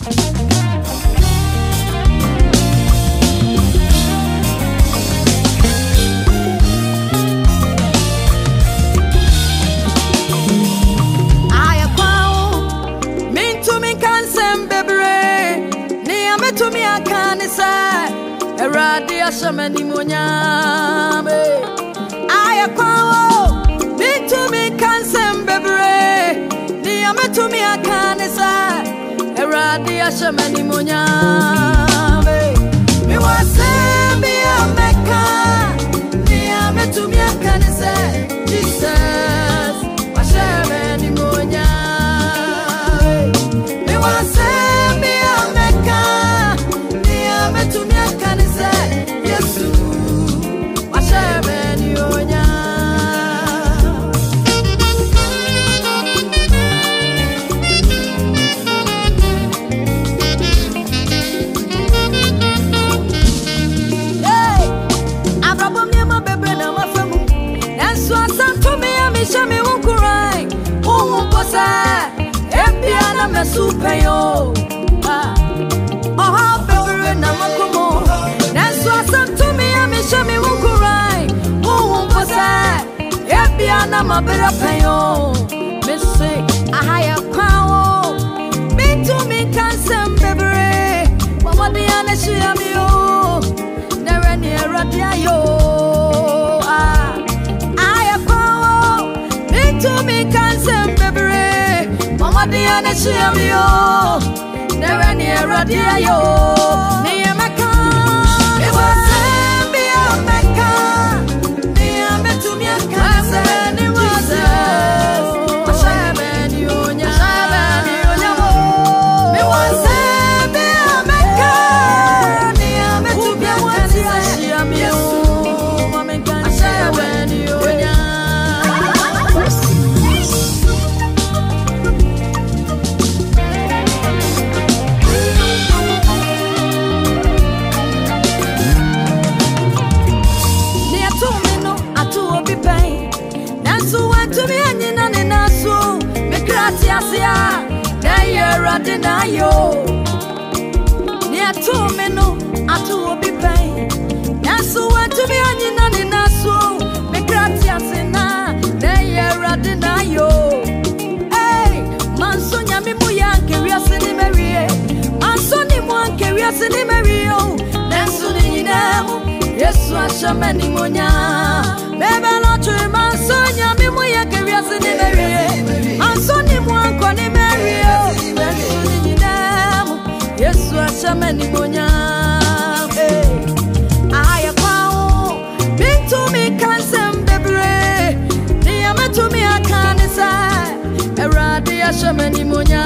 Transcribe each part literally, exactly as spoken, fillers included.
Radia Shamani Munyame Aya Kwao Bintu mi kansem bebre Niyame to me a kanisa Radia Shamani Munyame Mi wase mi ameka Niyame to me a kanisa Jesus Washamani Munyame Mi wase mi ameka Niyame to me a kanisa Yesu Washamani Munyame Shami unkurai, unkosa, epiana mesupeyo. Oh, baby, na makumo. That's what some to me. I'm shami unkurai, unkosa, epiana mabera peyo. Missy, a higher power. Me to me cansem baby. Mama diana shami yo, never near radio. Ah. To me cansem baby Mama diana shiamio Never near radio Near Mecca It was Sambi Mecca Near me to me a cansem It was a shaman union Shaman union It was Sambi Mecca Near me to me a cansem Shiamio Mama can shaman union Gracias, Naya Dinayo. Near two menu, I to be pain. Nasu went to be on in Nasu. Gracias, Naya Dinayo. Hey, Mansonia Mimuyan, curiosity Marie. Mansoni one curiosity Mario. Nasu Namo, yes, Washamani Munya. Beba Lottery Mansonia Mimuya, curiosity Marie. Mansoni one koni Mario. Nasu Namo, yes, Washamani Munya. I found big to me cansem bebre. Niame to me a canisa. A radia shamani munya.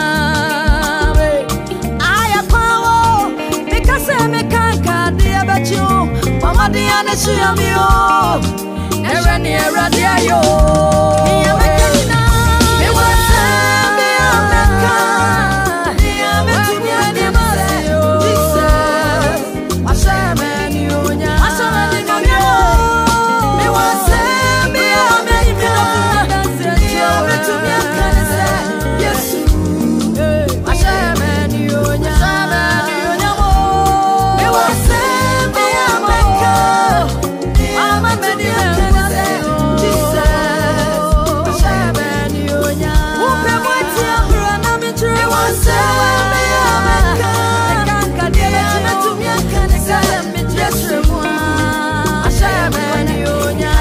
I found because I make a dear but you. Mama diana shiamio. Never near radia yo. Niame canina. It was me a meca. Niame to me a demasio. Jesus. Washamani munya. Washamani munya. It was me a meca. Niame to me a canisa. Yes. Washamani munya. Washamani munya. It was me a meca. Mama meni a canisa. Jesus. Washamani munya. Upe mwati ya brana mitri. It was me a meca. Kanka niame to me a canisa. Yes, Washamani munya.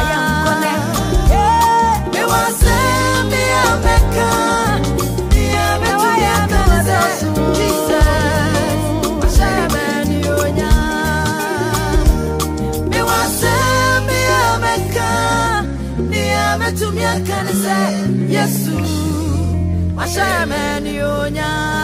It was me a meca. Niame to me a canisa. Jesus. Washamani munya. It was me a meca. Niame to me a canisa. Yes, Washamani munya.